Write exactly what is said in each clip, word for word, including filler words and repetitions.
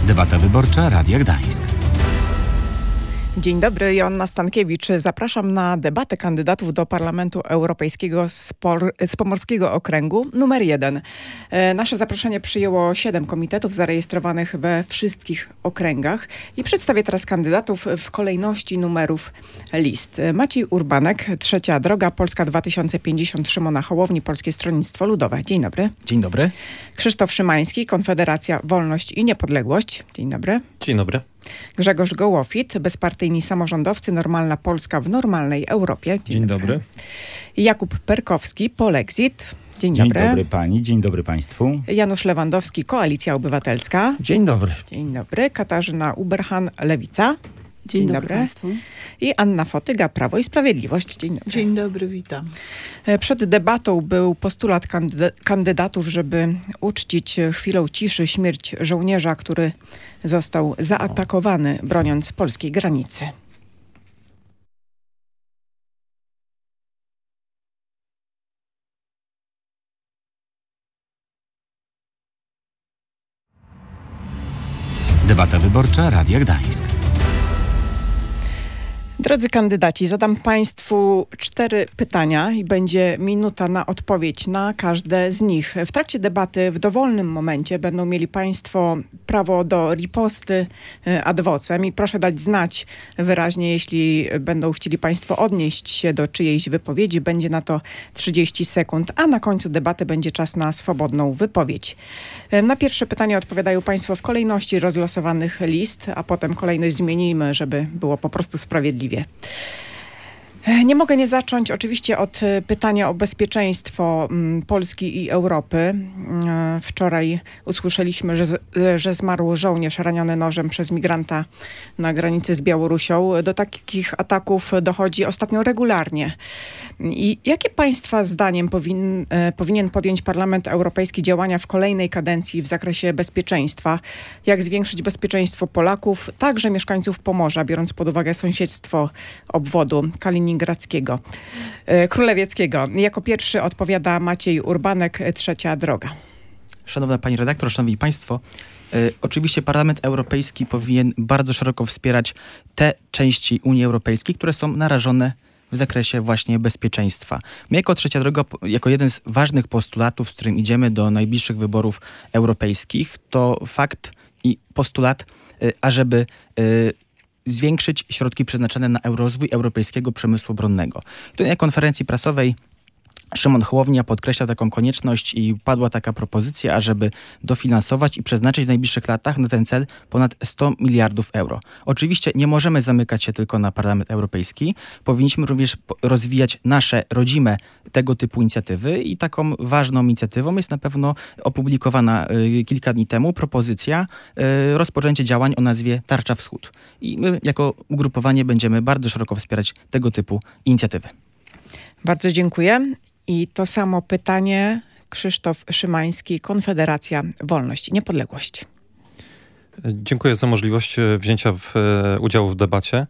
Debata wyborcza Radia Gdańsk. Dzień dobry, Joanna Stankiewicz. Zapraszam na debatę kandydatów do Parlamentu Europejskiego z, Por- z Pomorskiego Okręgu numer jeden. E, nasze zaproszenie przyjęło siedem komitetów zarejestrowanych we wszystkich okręgach i przedstawię teraz kandydatów w kolejności numerów list. Maciej Urbanek, Trzecia Droga, Polska dwa tysiące pięćdziesiąt, Szymona Hołowni, Polskie Stronnictwo Ludowe. Dzień dobry. Dzień dobry. Krzysztof Szymański, Konfederacja Wolność i Niepodległość. Dzień dobry. Dzień dobry. Grzegorz Gołofit, Bezpartyjni Samorządowcy, Normalna Polska w normalnej Europie. Dzień, Dzień dobry. dobry. Jakub Perkowski, Polexit. Dzień, Dzień dobry. dobry pani, dzień dobry państwu. Janusz Lewandowski, Koalicja Obywatelska. Dzień dobry. Dzień dobry. Katarzyna Uberhan, Lewica. Dzień, Dzień dobry, dobry państwu. I Anna Fotyga, Prawo i Sprawiedliwość. Dzień dobry. Dzień dobry, witam. Przed debatą był postulat kandyda- kandydatów, żeby uczcić chwilą ciszy śmierć żołnierza, który został zaatakowany, broniąc polskiej granicy. Debata wyborcza Radia Gdańsk. Drodzy kandydaci, zadam Państwu cztery pytania i będzie minuta na odpowiedź na każde z nich. W trakcie debaty w dowolnym momencie będą mieli Państwo prawo do riposty ad vocem i proszę dać znać wyraźnie, jeśli będą chcieli Państwo odnieść się do czyjejś wypowiedzi. Będzie na to trzydzieści sekund, a na końcu debaty będzie czas na swobodną wypowiedź. Na pierwsze pytanie odpowiadają Państwo w kolejności rozlosowanych list, a potem kolejność zmienimy, żeby było po prostu sprawiedliwie. Nie mogę nie zacząć oczywiście od pytania o bezpieczeństwo Polski i Europy. Wczoraj usłyszeliśmy, że, że zmarł żołnierz raniony nożem przez migranta na granicy z Białorusią. Do takich ataków dochodzi ostatnio regularnie. I jakie Państwa zdaniem powin, powinien podjąć Parlament Europejski działania w kolejnej kadencji w zakresie bezpieczeństwa? Jak zwiększyć bezpieczeństwo Polaków, także mieszkańców Pomorza, biorąc pod uwagę sąsiedztwo obwodu kaliningradzkiego, królewieckiego? Jako pierwszy odpowiada Maciej Urbanek, Trzecia Droga. Szanowna Pani Redaktor, Szanowni Państwo, y, oczywiście Parlament Europejski powinien bardzo szeroko wspierać te części Unii Europejskiej, które są narażone w zakresie właśnie bezpieczeństwa. My jako Trzecia Droga, jako jeden z ważnych postulatów, z którym idziemy do najbliższych wyborów europejskich, to fakt i postulat, y, ażeby y, zwiększyć środki przeznaczone na rozwój europejskiego przemysłu obronnego. Tu na konferencji prasowej Szymon Hołownia podkreśla taką konieczność i padła taka propozycja, ażeby dofinansować i przeznaczyć w najbliższych latach na ten cel ponad sto miliardów euro. Oczywiście nie możemy zamykać się tylko na Parlament Europejski. Powinniśmy również rozwijać nasze rodzime tego typu inicjatywy i taką ważną inicjatywą jest na pewno opublikowana y, kilka dni temu propozycja y, rozpoczęcia działań o nazwie Tarcza Wschód. I my jako ugrupowanie będziemy bardzo szeroko wspierać tego typu inicjatywy. Bardzo dziękuję. I to samo pytanie Krzysztof Szymański, Konfederacja Wolność i Niepodległość. Dziękuję za możliwość wzięcia w, udziału w debacie.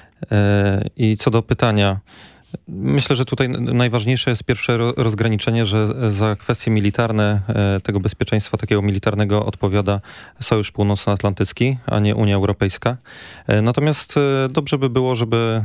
I co do pytania, myślę, że tutaj najważniejsze jest pierwsze rozgraniczenie, że za kwestie militarne tego bezpieczeństwa takiego militarnego odpowiada Sojusz Północnoatlantycki, a nie Unia Europejska. Natomiast dobrze by było, żeby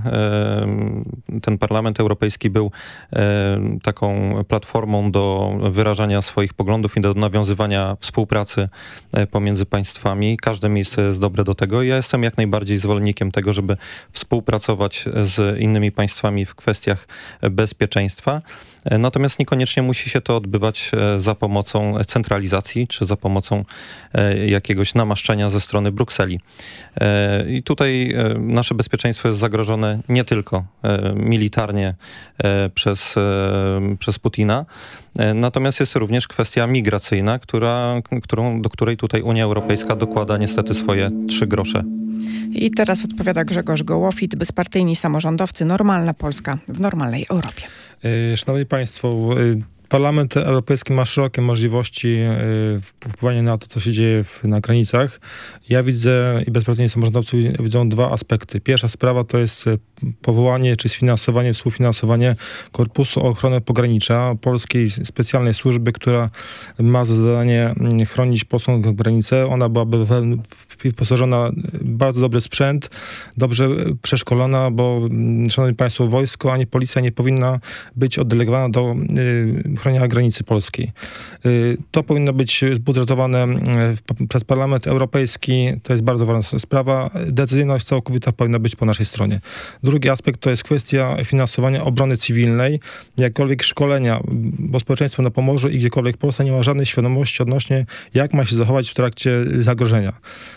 ten Parlament Europejski był taką platformą do wyrażania swoich poglądów i do nawiązywania współpracy pomiędzy państwami. Każde miejsce jest dobre do tego i ja jestem jak najbardziej zwolennikiem tego, żeby współpracować z innymi państwami w kwestiach kwestiach bezpieczeństwa. Natomiast niekoniecznie musi się to odbywać za pomocą centralizacji, czy za pomocą jakiegoś namaszczenia ze strony Brukseli. I tutaj nasze bezpieczeństwo jest zagrożone nie tylko militarnie przez, przez Putina, natomiast jest również kwestia migracyjna, która, którą, do której tutaj Unia Europejska dokłada niestety swoje trzy grosze. I teraz odpowiada Grzegorz Gołofit, Bezpartyjni Samorządowcy, Normalna Polska w normalnej Europie. Szanowni Państwo, Parlament Europejski ma szerokie możliwości wpływania na to, co się dzieje w, na granicach. Ja widzę i bezpośrednio samorządowcy widzą dwa aspekty. Pierwsza sprawa to jest powołanie czy sfinansowanie, współfinansowanie Korpusu Ochrony Pogranicza, polskiej specjalnej służby, która ma za zadanie chronić polską granicę. Ona byłaby wyposażona w bardzo dobry sprzęt, dobrze przeszkolona, bo, szanowni państwo, wojsko ani policja nie powinna być oddelegowana do y, chronienia granicy polskiej. Y, to powinno być zbudżetowane y, przez Parlament Europejski. To jest bardzo ważna sprawa. Decyzyjność całkowita powinna być po naszej stronie. Drugi aspekt to jest kwestia finansowania obrony cywilnej, jakkolwiek szkolenia, bo społeczeństwo na Pomorzu i gdziekolwiek w Polsce nie ma żadnej świadomości odnośnie, jak ma się zachować w trakcie zagrożenia.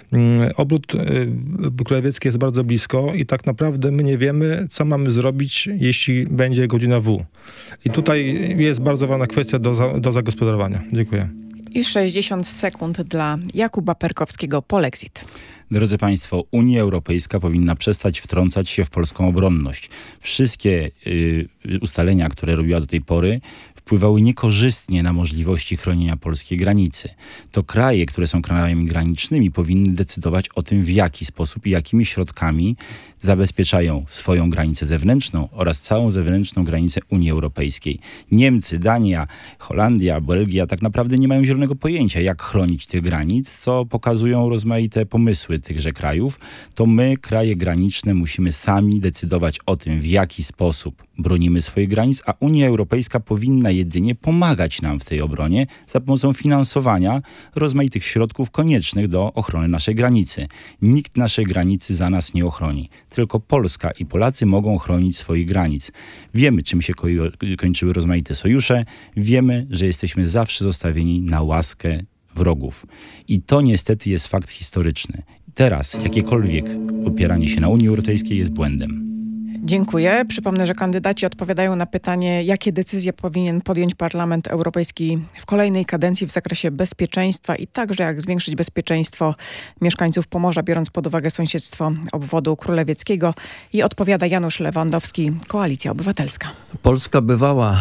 Obrót królewiecki jest bardzo blisko i tak naprawdę my nie wiemy, co mamy zrobić, jeśli będzie godzina W. I tutaj jest bardzo ważna kwestia do, do zagospodarowania. Dziękuję. I sześćdziesiąt sekund dla Jakuba Perkowskiego, Polexit. Drodzy Państwo, Unia Europejska powinna przestać wtrącać się w polską obronność. Wszystkie y, ustalenia, które robiła do tej pory, wpływały niekorzystnie na możliwości chronienia polskiej granicy. To kraje, które są krajami granicznymi, powinny decydować o tym, w jaki sposób i jakimi środkami zabezpieczają swoją granicę zewnętrzną oraz całą zewnętrzną granicę Unii Europejskiej. Niemcy, Dania, Holandia, Belgia tak naprawdę nie mają zielonego pojęcia, jak chronić tych granic, co pokazują rozmaite pomysły tychże krajów. To my, kraje graniczne, musimy sami decydować o tym, w jaki sposób bronimy swoich granic, a Unia Europejska powinna jedynie pomagać nam w tej obronie za pomocą finansowania rozmaitych środków koniecznych do ochrony naszej granicy. Nikt naszej granicy za nas nie ochroni. Tylko Polska i Polacy mogą chronić swoich granic. Wiemy, czym się ko- kończyły rozmaite sojusze. Wiemy, że jesteśmy zawsze zostawieni na łaskę wrogów. I to niestety jest fakt historyczny. Teraz jakiekolwiek opieranie się na Unii Europejskiej jest błędem. Dziękuję. Przypomnę, że kandydaci odpowiadają na pytanie, jakie decyzje powinien podjąć Parlament Europejski w kolejnej kadencji w zakresie bezpieczeństwa i także jak zwiększyć bezpieczeństwo mieszkańców Pomorza, biorąc pod uwagę sąsiedztwo obwodu królewieckiego. I odpowiada Janusz Lewandowski, Koalicja Obywatelska. Polska bywała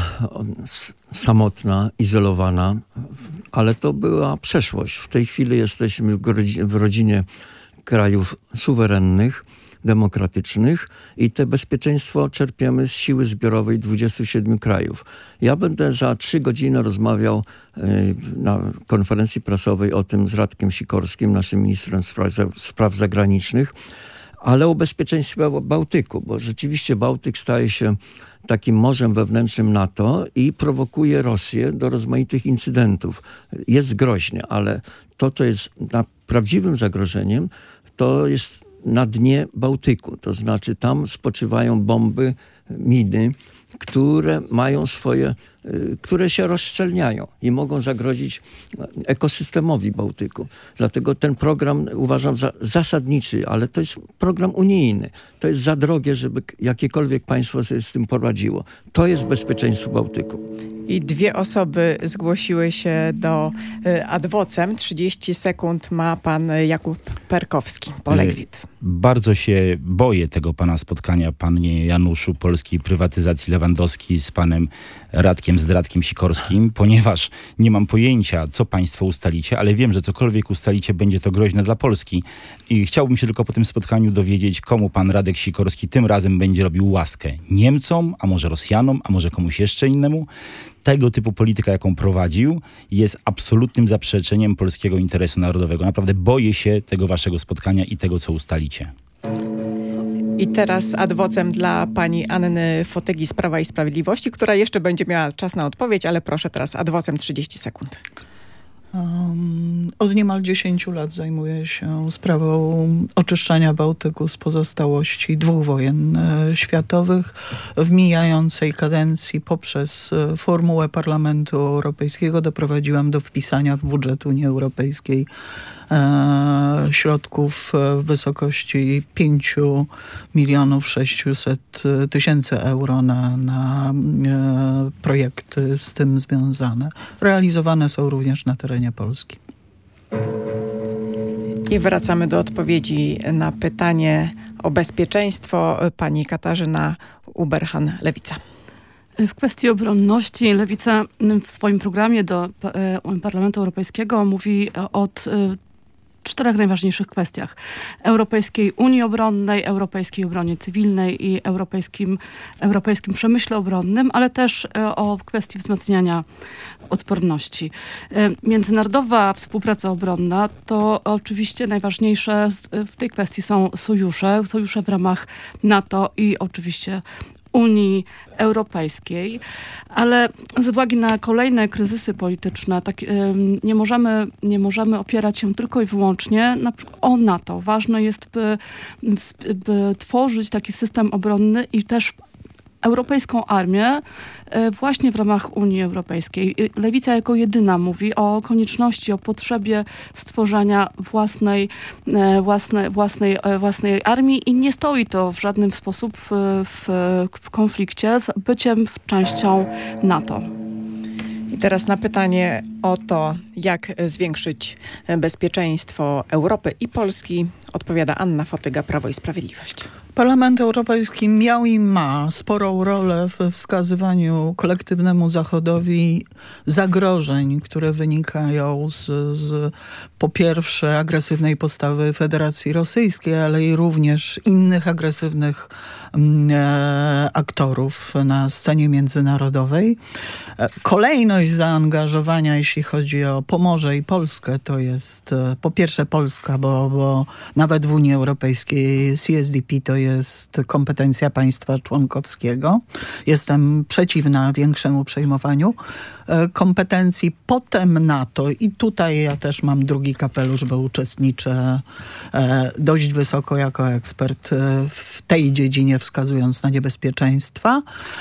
samotna, izolowana, ale to była przeszłość. W tej chwili jesteśmy w rodzinie krajów suwerennych, demokratycznych i te bezpieczeństwo czerpiemy z siły zbiorowej dwudziestu siedmiu krajów. Ja będę za trzy godziny rozmawiał y, na konferencji prasowej o tym z Radkiem Sikorskim, naszym ministrem spraw, spraw zagranicznych, ale o bezpieczeństwie Bałtyku, bo rzeczywiście Bałtyk staje się takim morzem wewnętrznym NATO i prowokuje Rosję do rozmaitych incydentów. Jest groźnie, ale to, co jest na prawdziwym zagrożeniem, to jest na dnie Bałtyku. To znaczy tam spoczywają bomby, miny, które mają swoje, które się rozszczelniają i mogą zagrozić ekosystemowi Bałtyku. Dlatego ten program uważam za zasadniczy, ale to jest program unijny. To jest za drogie, żeby jakiekolwiek państwo sobie z tym poradziło. To jest bezpieczeństwo Bałtyku. I dwie osoby zgłosiły się do y, ad vocem. trzydzieści sekund ma pan Jakub Perkowski, Polexit. Bardzo się boję tego pana spotkania, panie Januszu, Polskiej Prywatyzacji Lewandowski z panem Radkiem Zdradkiem Sikorskim, ponieważ nie mam pojęcia, co państwo ustalicie, ale wiem, że cokolwiek ustalicie, będzie to groźne dla Polski. I chciałbym się tylko po tym spotkaniu dowiedzieć, komu pan Radek Sikorski tym razem będzie robił łaskę. Niemcom, a może Rosjanom, a może komuś jeszcze innemu? Tego typu polityka, jaką prowadził, jest absolutnym zaprzeczeniem polskiego interesu narodowego. Naprawdę boję się tego waszego spotkania i tego, co ustalicie. I teraz ad vocem dla pani Anny Fotygi z Prawa i Sprawiedliwości, która jeszcze będzie miała czas na odpowiedź, ale proszę teraz ad vocem trzydzieści sekund. Um, od niemal dziesięciu lat zajmuję się sprawą oczyszczania Bałtyku z pozostałości dwóch wojen e, światowych. W mijającej kadencji poprzez e, formułę Parlamentu Europejskiego doprowadziłam do wpisania w budżet Unii Europejskiej e, środków w wysokości pięciu milionów sześciuset tysięcy euro na, na e, projekty z tym związane. Realizowane są również na terenie Polski. I wracamy do odpowiedzi na pytanie o bezpieczeństwo. Pani Katarzyna Uberhan, Lewica. W kwestii obronności Lewica w swoim programie do Parlamentu Europejskiego mówi o czterech najważniejszych kwestiach. Europejskiej Unii Obronnej, Europejskiej Obronie Cywilnej i Europejskim, Europejskim Przemyśle Obronnym, ale też o kwestii wzmacniania odporności. Międzynarodowa współpraca obronna to oczywiście najważniejsze w tej kwestii są sojusze, sojusze w ramach NATO i oczywiście Unii Europejskiej, ale z uwagi na kolejne kryzysy polityczne tak, nie, możemy, nie możemy opierać się tylko i wyłącznie na przykład o NATO. Ważne jest, by, by tworzyć taki system obronny i też europejską armię właśnie w ramach Unii Europejskiej. Lewica jako jedyna mówi o konieczności, o potrzebie stworzenia własnej, własnej, własnej, własnej armii i nie stoi to w żaden sposób w, w, w konflikcie z byciem częścią NATO. I teraz na pytanie o to, jak zwiększyć bezpieczeństwo Europy i Polski, odpowiada Anna Fotyga, Prawo i Sprawiedliwość. Parlament Europejski miał i ma sporą rolę w wskazywaniu kolektywnemu Zachodowi zagrożeń, które wynikają z, z po pierwsze agresywnej postawy Federacji Rosyjskiej, ale i również innych agresywnych e, aktorów na scenie międzynarodowej. Kolejność zaangażowania, jeśli chodzi o Pomorze i Polskę, to jest e, po pierwsze Polska, bo, bo nawet w Unii Europejskiej C S D P to jest jest kompetencja państwa członkowskiego. Jestem przeciwna większemu przejmowaniu kompetencji. Potem NATO i tutaj ja też mam drugi kapelusz, bo uczestniczę dość wysoko jako ekspert w tej dziedzinie, wskazując na niebezpieczeństwa.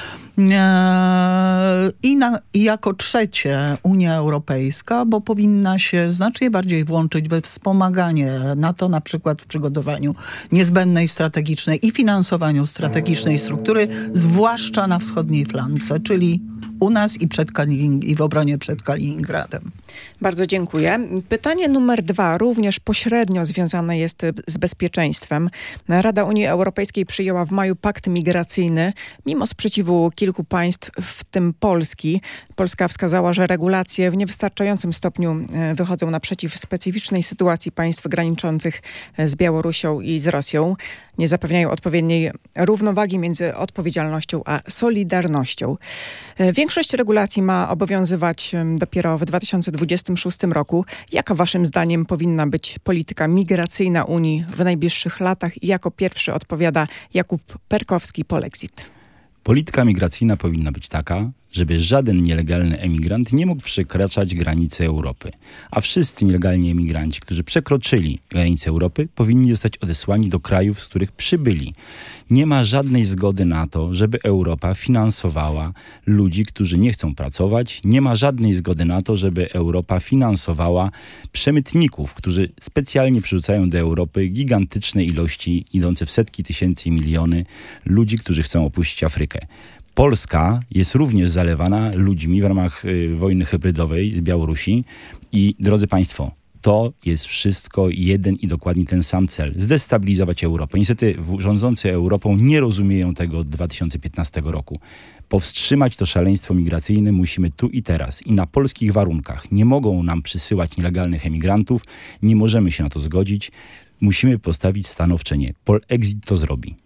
I, na, I jako trzecie Unia Europejska, bo powinna się znacznie bardziej włączyć we wspomaganie NATO, na przykład w przygotowaniu niezbędnej strategicznej i finansowaniu strategicznej struktury, zwłaszcza na wschodniej flance, czyli u nas i, przed Kalin- i w obronie przed Kaliningradem. Bardzo dziękuję. Pytanie numer dwa, również pośrednio związane jest z bezpieczeństwem. Rada Unii Europejskiej przyjęła w maju pakt migracyjny, mimo sprzeciwu kilku państw, w tym Polski. Polska wskazała, że regulacje w niewystarczającym stopniu wychodzą naprzeciw specyficznej sytuacji państw graniczących z Białorusią i z Rosją. Nie zapewniają odpowiedniej równowagi między odpowiedzialnością a solidarnością. Większość regulacji ma obowiązywać dopiero w dwa tysiące dwudziestym szóstym roku. Jaka waszym zdaniem powinna być polityka migracyjna Unii w najbliższych latach? I jako pierwszy odpowiada Jakub Perkowski, Polexit. Polityka migracyjna powinna być taka, żeby żaden nielegalny emigrant nie mógł przekraczać granicy Europy. A wszyscy nielegalni emigranci, którzy przekroczyli granice Europy, powinni zostać odesłani do krajów, z których przybyli. Nie ma żadnej zgody na to, żeby Europa finansowała ludzi, którzy nie chcą pracować. Nie ma żadnej zgody na to, żeby Europa finansowała przemytników, którzy specjalnie przyrzucają do Europy gigantyczne ilości, idące w setki tysięcy i miliony ludzi, którzy chcą opuścić Afrykę. Polska jest również zalewana ludźmi w ramach y, wojny hybrydowej z Białorusi i drodzy Państwo, to jest wszystko jeden i dokładnie ten sam cel. Zdestabilizować Europę. Niestety w, rządzący Europą nie rozumieją tego od dwa tysiące piętnastego roku. Powstrzymać to szaleństwo migracyjne musimy tu i teraz i na polskich warunkach. Nie mogą nam przysyłać nielegalnych emigrantów. Nie możemy się na to zgodzić. Musimy postawić stanowcze nie. Polexit to zrobi.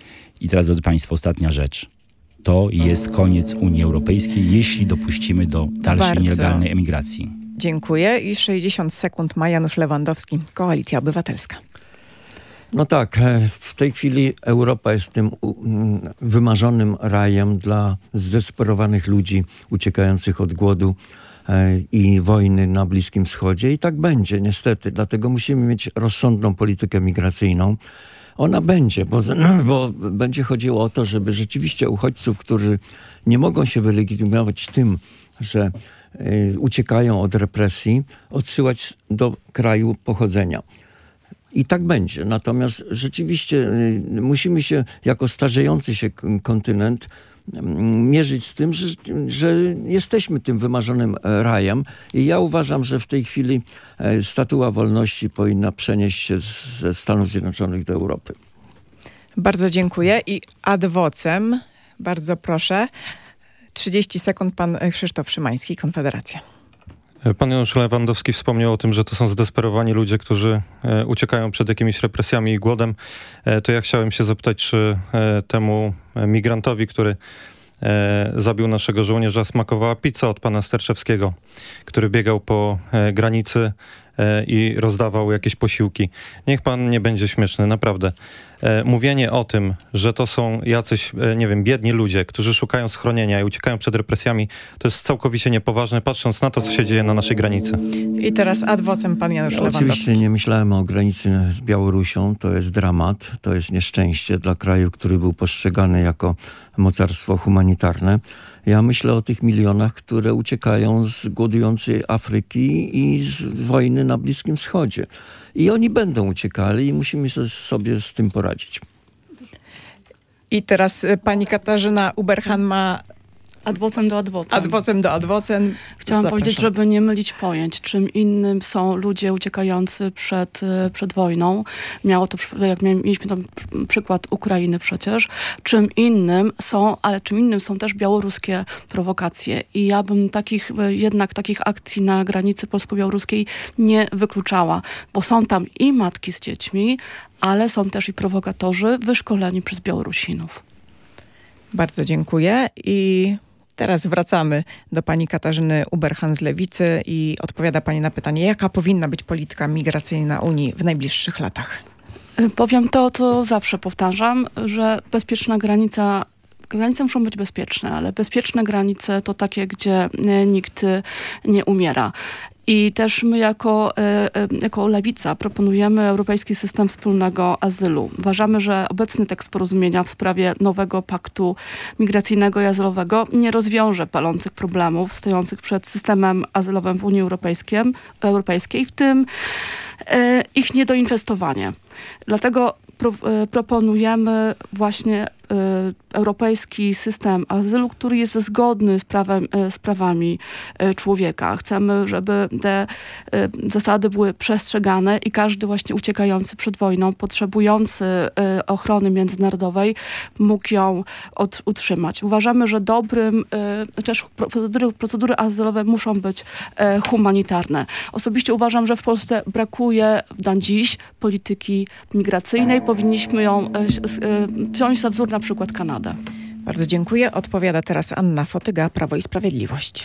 I teraz, drodzy Państwo, ostatnia rzecz. To jest koniec Unii Europejskiej, jeśli dopuścimy do dalszej Bardzo nielegalnej emigracji. Dziękuję. I sześćdziesiąt sekund ma Janusz Lewandowski, Koalicja Obywatelska. No tak, w tej chwili Europa jest tym wymarzonym rajem dla zdesperowanych ludzi uciekających od głodu i wojny na Bliskim Wschodzie i tak będzie niestety. Dlatego musimy mieć rozsądną politykę migracyjną. Ona będzie, bo, bo będzie chodziło o to, żeby rzeczywiście uchodźców, którzy nie mogą się wylegitymować tym, że y, uciekają od represji, odsyłać do kraju pochodzenia. I tak będzie. Natomiast rzeczywiście y, musimy się jako starzejący się kontynent mierzyć z tym, że, że jesteśmy tym wymarzonym rajem i ja uważam, że w tej chwili statua wolności powinna przenieść się ze Stanów Zjednoczonych do Europy. Bardzo dziękuję i ad vocem, bardzo proszę, trzydzieści sekund, pan Krzysztof Szymański, Konfederacja. Pan Janusz Lewandowski wspomniał o tym, że to są zdesperowani ludzie, którzy e, uciekają przed jakimiś represjami i głodem. E, to ja chciałem się zapytać, czy e, temu migrantowi, który e, zabił naszego żołnierza, smakowała pizza od pana Sterczewskiego, który biegał po e, granicy e, i rozdawał jakieś posiłki. Niech pan nie będzie śmieszny, naprawdę. E, mówienie o tym, że to są jacyś, e, nie wiem, biedni ludzie, którzy szukają schronienia i uciekają przed represjami, to jest całkowicie niepoważne, patrząc na to, co się dzieje na naszej granicy. I teraz ad vocem pan Janusz Ja Lewandowski. oczywiście nie myślałem o granicy z Białorusią. To jest dramat, to jest nieszczęście dla kraju, który był postrzegany jako mocarstwo humanitarne. Ja myślę o tych milionach, które uciekają z głodującej Afryki i z wojny na Bliskim Wschodzie. I oni będą uciekali i musimy sobie z tym poradzić. I teraz y, pani Katarzyna Uberhan ma Ad vocem do ad vocem. ad vocem do ad vocem. Chciałam Zapraszam. powiedzieć, żeby nie mylić pojęć. Czym innym są ludzie uciekający przed, przed wojną. Miało to, jak mieliśmy tam przykład Ukrainy przecież. Czym innym są, ale czym innym są też białoruskie prowokacje. I ja bym takich, jednak takich akcji na granicy polsko-białoruskiej nie wykluczała. Bo są tam i matki z dziećmi, ale są też i prowokatorzy wyszkoleni przez Białorusinów. Bardzo dziękuję i teraz wracamy do pani Katarzyny Uberhan z Lewicy i odpowiada pani na pytanie, jaka powinna być polityka migracyjna Unii w najbliższych latach? Powiem to, co zawsze powtarzam, że bezpieczna granica, granice muszą być bezpieczne, ale bezpieczne granice to takie, gdzie nikt nie umiera. I też my jako, jako Lewica proponujemy europejski system wspólnego azylu. Uważamy, że obecny tekst porozumienia w sprawie nowego paktu migracyjnego i azylowego nie rozwiąże palących problemów stojących przed systemem azylowym w Unii Europejskiej, w tym e, ich niedoinwestowanie. Dlatego pro, e, proponujemy właśnie e, europejski system azylu, który jest zgodny z, prawem, z prawami człowieka. Chcemy, żeby te zasady były przestrzegane i każdy właśnie uciekający przed wojną, potrzebujący ochrony międzynarodowej mógł ją od, utrzymać. Uważamy, że dobrym, też procedury, procedury azylowe muszą być humanitarne. Osobiście uważam, że w Polsce brakuje na dziś polityki migracyjnej. Powinniśmy ją wziąć za wzór na przykład Kanadę. Bardzo dziękuję. Odpowiada teraz Anna Fotyga, Prawo i Sprawiedliwość.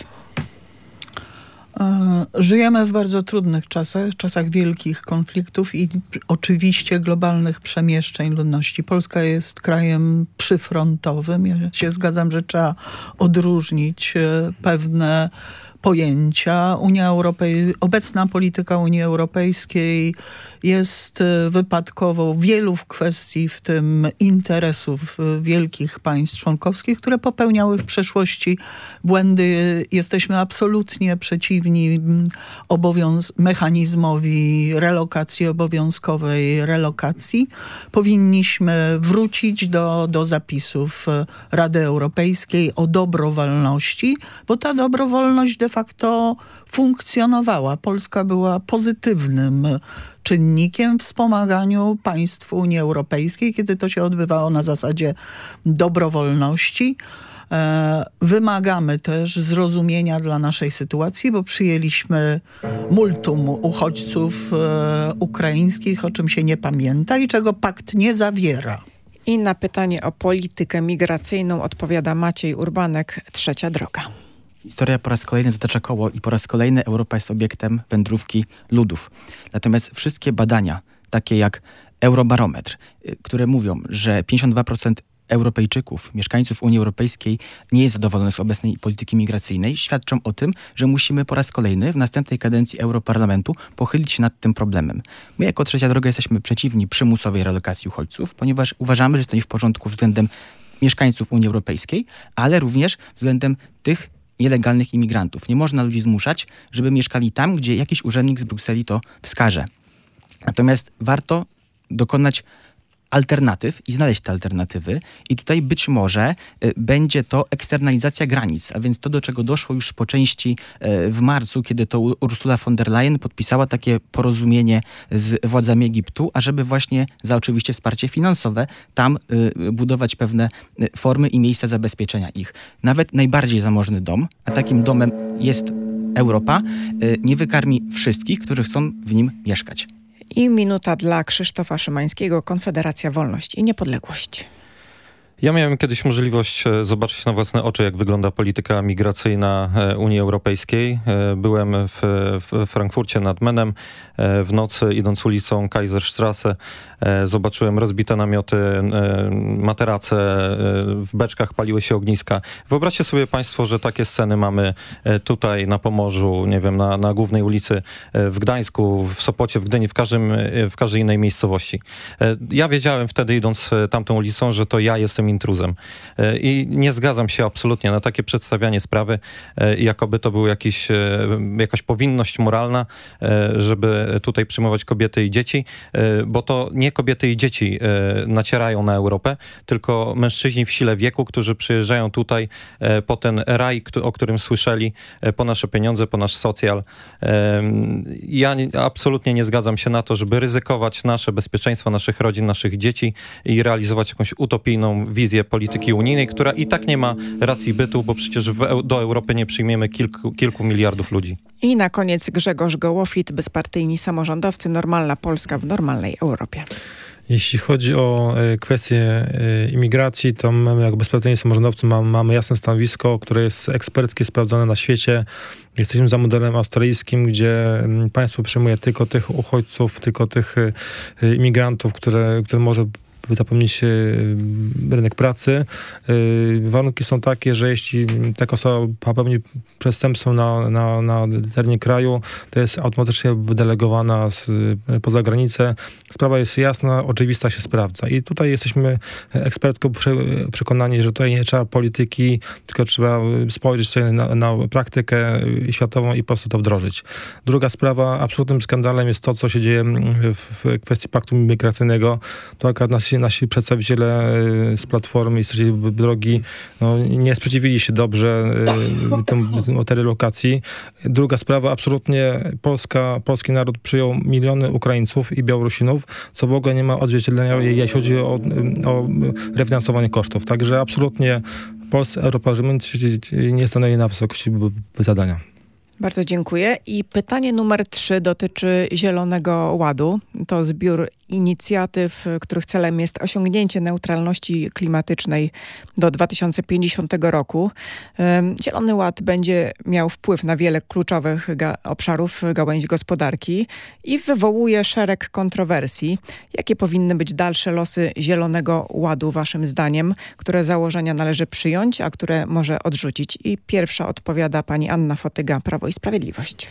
Żyjemy w bardzo trudnych czasach, czasach wielkich konfliktów i oczywiście globalnych przemieszczeń ludności. Polska jest krajem przyfrontowym. Ja się zgadzam, że trzeba odróżnić pewne pojęcia. Unia Europej... Obecna polityka Unii Europejskiej jest wypadkową wielu kwestii, w tym interesów wielkich państw członkowskich, które popełniały w przeszłości błędy. Jesteśmy absolutnie przeciwni obowiąz... mechanizmowi relokacji, obowiązkowej relokacji. Powinniśmy wrócić do, do zapisów Rady Europejskiej o dobrowolności, bo ta dobrowolność de facto funkcjonowała. Polska była pozytywnym czynnikiem w wspomaganiu państw Unii Europejskiej, kiedy to się odbywało na zasadzie dobrowolności. E, wymagamy też zrozumienia dla naszej sytuacji, bo przyjęliśmy multum uchodźców e, ukraińskich, o czym się nie pamięta i czego pakt nie zawiera. I na pytanie o politykę migracyjną odpowiada Maciej Urbanek, Trzecia Droga. Historia po raz kolejny zatacza koło i po raz kolejny Europa jest obiektem wędrówki ludów. Natomiast wszystkie badania, takie jak Eurobarometr, które mówią, że pięćdziesiąt dwa procent Europejczyków, mieszkańców Unii Europejskiej nie jest zadowolonych z obecnej polityki migracyjnej, świadczą o tym, że musimy po raz kolejny w następnej kadencji Europarlamentu pochylić się nad tym problemem. My jako Trzecia Droga jesteśmy przeciwni przymusowej relokacji uchodźców, ponieważ uważamy, że jest to nie w porządku względem mieszkańców Unii Europejskiej, ale również względem tych nielegalnych imigrantów. Nie można ludzi zmuszać, żeby mieszkali tam, gdzie jakiś urzędnik z Brukseli to wskaże. Natomiast warto dokonać alternatyw i znaleźć te alternatywy. I tutaj być może y, będzie to eksternalizacja granic, a więc to, do czego doszło już po części y, w marcu, kiedy to Ursula von der Leyen podpisała takie porozumienie z władzami Egiptu, ażeby właśnie za oczywiście wsparcie finansowe tam y, budować pewne y, formy i miejsca zabezpieczenia ich. Nawet najbardziej zamożny dom, a takim domem jest Europa, y, nie wykarmi wszystkich, którzy chcą w nim mieszkać. I minuta dla Krzysztofa Szymańskiego, Konfederacja Wolność i Niepodległość. Ja miałem kiedyś możliwość zobaczyć na własne oczy, jak wygląda polityka migracyjna Unii Europejskiej. Byłem w, w Frankfurcie nad Menem w nocy, idąc ulicą Kaiserstrasse. Zobaczyłem rozbite namioty, materace, w beczkach paliły się ogniska. Wyobraźcie sobie państwo, że takie sceny mamy tutaj na Pomorzu, nie wiem, na, na głównej ulicy w Gdańsku, w Sopocie, w Gdyni, w, każdym, w każdej innej miejscowości. Ja wiedziałem wtedy, idąc tamtą ulicą, że to ja jestem intruzem. I nie zgadzam się absolutnie na takie przedstawianie sprawy, jakoby to była jakiś, jakaś powinność moralna, żeby tutaj przyjmować kobiety i dzieci, bo to nie kobiety i dzieci nacierają na Europę, tylko mężczyźni w sile wieku, którzy przyjeżdżają tutaj po ten raj, o którym słyszeli, po nasze pieniądze, po nasz socjal. Ja absolutnie nie zgadzam się na to, żeby ryzykować nasze bezpieczeństwo, naszych rodzin, naszych dzieci i realizować jakąś utopijną wizję polityki unijnej, która i tak nie ma racji bytu, bo przecież w, do Europy nie przyjmiemy kilku, kilku miliardów ludzi. I na koniec Grzegorz Gołofit, bezpartyjni samorządowcy, Normalna Polska w normalnej Europie. Jeśli chodzi o y, kwestię y, imigracji, to my jako bezpartyjni samorządowcy mamy, mamy jasne stanowisko, które jest eksperckie, sprawdzone na świecie. Jesteśmy za modelem australijskim, gdzie y, państwo przyjmuje tylko tych uchodźców, tylko tych y, imigrantów, które, które może zapewnić rynek pracy. Warunki są takie, że jeśli taka osoba popełni przestępstwo na, na, na terenie kraju, to jest automatycznie delegowana z, poza granicę. Sprawa jest jasna, oczywista, się sprawdza. I tutaj jesteśmy ekspertko przekonani, że tutaj nie trzeba polityki, tylko trzeba spojrzeć na, na praktykę światową i po prostu to wdrożyć. Druga sprawa, absolutnym skandalem jest to, co się dzieje w kwestii paktu migracyjnego. To akurat nasi, nasi przedstawiciele z Platformy i Strategii Drogi no, nie sprzeciwili się dobrze o tej relokacji. Druga sprawa, absolutnie Polska, polski naród przyjął miliony Ukraińców i Białorusinów, co w ogóle nie ma odzwierciedlenia, jeśli chodzi o, o refinansowanie kosztów. Także absolutnie polscy europarlamentarzyści nie stanęli na wysokości zadania. Bardzo dziękuję. I pytanie numer trzy dotyczy Zielonego Ładu. To zbiór inicjatyw, których celem jest osiągnięcie neutralności klimatycznej do dwa tysiące pięćdziesiątego roku. Zielony Ład będzie miał wpływ na wiele kluczowych ga- obszarów gałęzi gospodarki i wywołuje szereg kontrowersji. Jakie powinny być dalsze losy Zielonego Ładu waszym zdaniem? Które założenia należy przyjąć, a które może odrzucić? I pierwsza odpowiada pani Anna Fotyga, Prawo i Sprawiedliwość.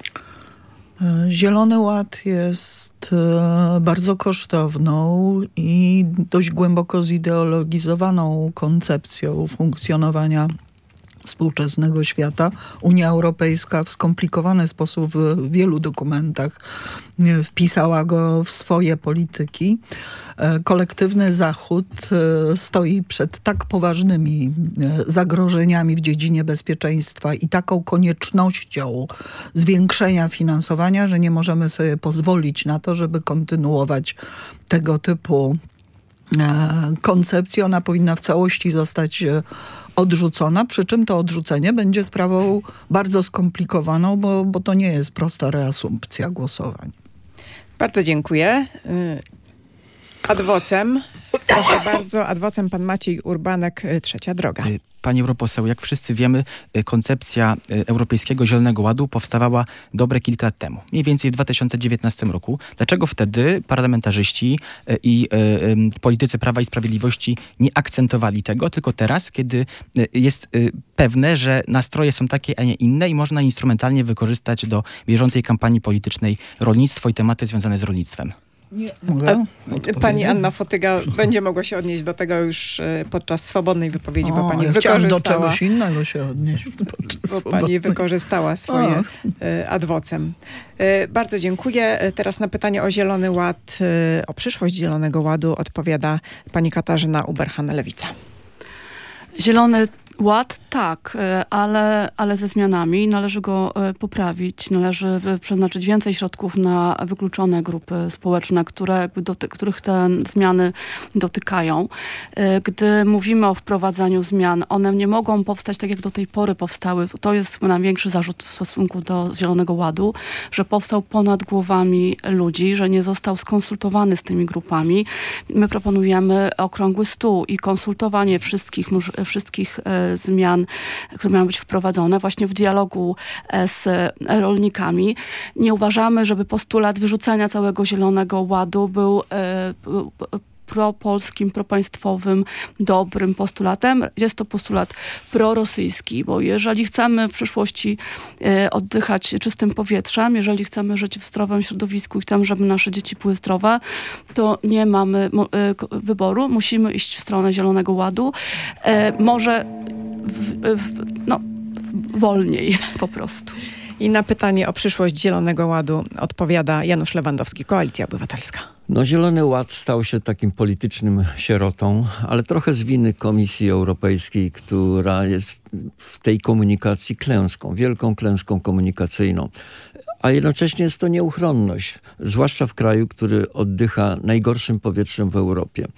Zielony Ład jest bardzo kosztowną i dość głęboko zideologizowaną koncepcją funkcjonowania współczesnego świata. Unia Europejska w skomplikowany sposób w wielu dokumentach wpisała go w swoje polityki. Kolektywny Zachód stoi przed tak poważnymi zagrożeniami w dziedzinie bezpieczeństwa i taką koniecznością zwiększenia finansowania, że nie możemy sobie pozwolić na to, żeby kontynuować tego typu koncepcji. Ona powinna w całości zostać odrzucona, przy czym to odrzucenie będzie sprawą bardzo skomplikowaną, bo, bo to nie jest prosta reasumpcja głosowań. Bardzo dziękuję. Ad vocem, proszę bardzo, ad vocem pan Maciej Urbanek, Trzecia Droga. Pani europoseł, jak wszyscy wiemy, koncepcja Europejskiego Zielonego Ładu powstawała dobre kilka lat temu, mniej więcej w dwa tysiące dziewiętnastym roku. Dlaczego wtedy parlamentarzyści i politycy Prawa i Sprawiedliwości nie akcentowali tego, tylko teraz, kiedy jest pewne, że nastroje są takie, a nie inne i można instrumentalnie wykorzystać do bieżącej kampanii politycznej rolnictwo i tematy związane z rolnictwem? Nie mogę. Pani Anna Fotyga będzie mogła się odnieść do tego już podczas swobodnej wypowiedzi, O, bo pani ja wykorzystała... do czegoś innego się odnieść. Bo pani wykorzystała swoje o. ad vocem. Bardzo dziękuję. Teraz na pytanie o Zielony Ład, o przyszłość Zielonego Ładu odpowiada pani Katarzyna Uberhan, Lewica. Zielony Ład, tak, ale, ale ze zmianami. Należy go poprawić, należy przeznaczyć więcej środków na wykluczone grupy społeczne, które, jakby doty- których te zmiany dotykają. Gdy mówimy o wprowadzaniu zmian, one nie mogą powstać tak, jak do tej pory powstały. To jest największy zarzut w stosunku do Zielonego Ładu, że powstał ponad głowami ludzi, że nie został skonsultowany z tymi grupami. My proponujemy okrągły stół i konsultowanie wszystkich, wszystkich zmian, które mają być wprowadzone właśnie w dialogu z rolnikami. Nie uważamy, żeby postulat wyrzucenia całego Zielonego Ładu był e, propolskim, propaństwowym, dobrym postulatem. Jest to postulat prorosyjski, bo jeżeli chcemy w przyszłości e, oddychać czystym powietrzem, jeżeli chcemy żyć w zdrowym środowisku i chcemy, żeby nasze dzieci były zdrowe, to nie mamy mo, e, wyboru. Musimy iść w stronę Zielonego Ładu. E, może w, w, no, wolniej po prostu. I na pytanie o przyszłość Zielonego Ładu odpowiada Janusz Lewandowski, Koalicja Obywatelska. No, Zielony Ład stał się takim politycznym sierotą, ale trochę z winy Komisji Europejskiej, która jest w tej komunikacji klęską, wielką klęską komunikacyjną. A jednocześnie jest to nieuchronność, zwłaszcza w kraju, który oddycha najgorszym powietrzem w Europie.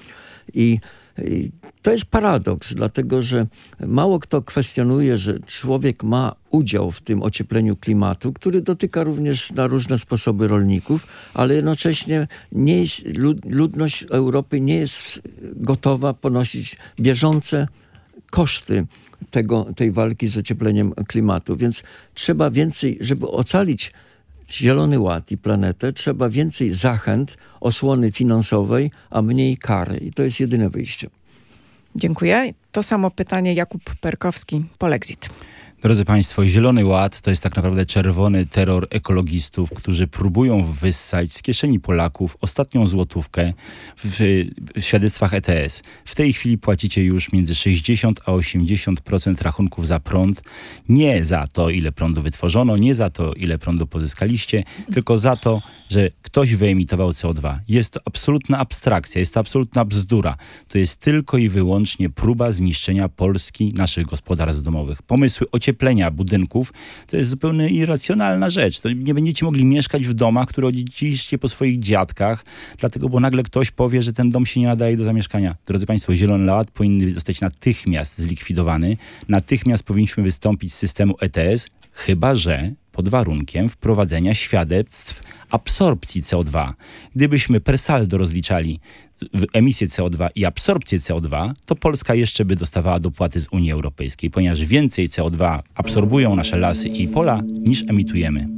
I I to jest paradoks, dlatego że mało kto kwestionuje, że człowiek ma udział w tym ociepleniu klimatu, który dotyka również na różne sposoby rolników, ale jednocześnie nie jest, ludność Europy nie jest gotowa ponosić bieżące koszty tego, tej walki z ociepleniem klimatu. Więc trzeba więcej, żeby ocalić Zielony Ład i planetę, trzeba więcej zachęt, osłony finansowej, a mniej kary. I to jest jedyne wyjście. Dziękuję. To samo pytanie Jakub Perkowski, Polexit. Drodzy Państwo, Zielony Ład to jest tak naprawdę czerwony terror ekologistów, którzy próbują wyssać z kieszeni Polaków ostatnią złotówkę w, w świadectwach E T S. W tej chwili płacicie już między sześćdziesiąt a osiemdziesiąt procent rachunków za prąd. Nie za to, ile prądu wytworzono, nie za to, ile prądu pozyskaliście, tylko za to, że ktoś wyemitował C O dwa. Jest to absolutna abstrakcja, jest to absolutna bzdura. To jest tylko i wyłącznie próba zniszczenia Polski, naszych gospodarstw domowych. Pomysły ocieplenia budynków to jest zupełnie irracjonalna rzecz. To nie będziecie mogli mieszkać w domach, które odziedziczyliście po swoich dziadkach, dlatego, bo nagle ktoś powie, że ten dom się nie nadaje do zamieszkania. Drodzy Państwo, Zielony Ład powinien zostać natychmiast zlikwidowany. Natychmiast powinniśmy wystąpić z systemu E T S, chyba że pod warunkiem wprowadzenia świadectw absorpcji C O dwa. Gdybyśmy per saldo rozliczali emisję C O dwa i absorpcję C O dwa, to Polska jeszcze by dostawała dopłaty z Unii Europejskiej, ponieważ więcej C O dwa absorbują nasze lasy i pola, niż emitujemy.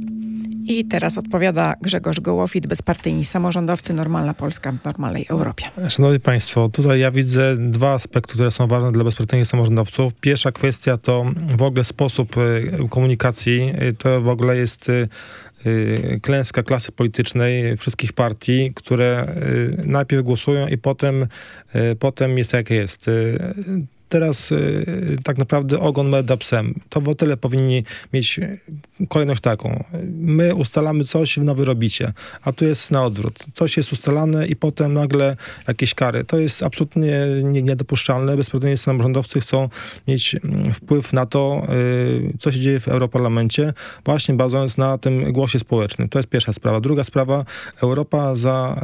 I teraz odpowiada Grzegorz Gołofit, bezpartyjni samorządowcy, Normalna Polska w normalnej Europie. Szanowni Państwo, tutaj ja widzę dwa aspekty, które są ważne dla bezpartyjnych samorządowców. Pierwsza kwestia to w ogóle sposób komunikacji. To w ogóle jest klęska klasy politycznej wszystkich partii, które najpierw głosują i potem, potem jest jak jest. Teraz y, tak naprawdę ogon meda psem. To w tyle powinni mieć kolejność taką. My ustalamy coś, no wy robicie. A tu jest na odwrót. Coś jest ustalane i potem nagle jakieś kary. To jest absolutnie nie, niedopuszczalne. Bezpartyjni samorządowcy chcą mieć wpływ na to, y, co się dzieje w Europarlamencie, właśnie bazując na tym głosie społecznym. To jest pierwsza sprawa. Druga sprawa, Europa za,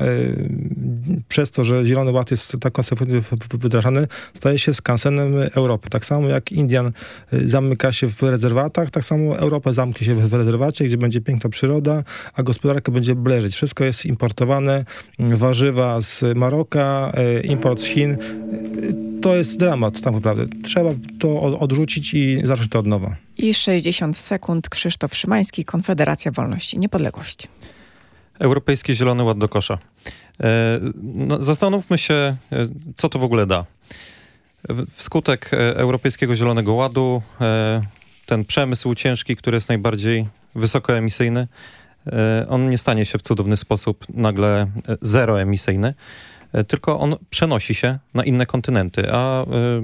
y, przez to, że Zielony Ład jest tak konsekwentnie wdrażany, staje się skansenem Europy. Tak samo jak Indian zamyka się w rezerwatach, tak samo Europa zamknie się w rezerwacie, gdzie będzie piękna przyroda, a gospodarka będzie bleżyć. Wszystko jest importowane, warzywa z Maroka, import z Chin. To jest dramat tak naprawdę. Trzeba to odrzucić i zacząć to od nowa. I sześćdziesiąt sekund, Krzysztof Szymański, Konfederacja Wolności i Niepodległość. Europejski Zielony Ład do kosza. E, no, zastanówmy się, co to w ogóle da. Wskutek Europejskiego Zielonego Ładu ten przemysł ciężki, który jest najbardziej wysokoemisyjny, on nie stanie się w cudowny sposób nagle zeroemisyjny, tylko on przenosi się na inne kontynenty, a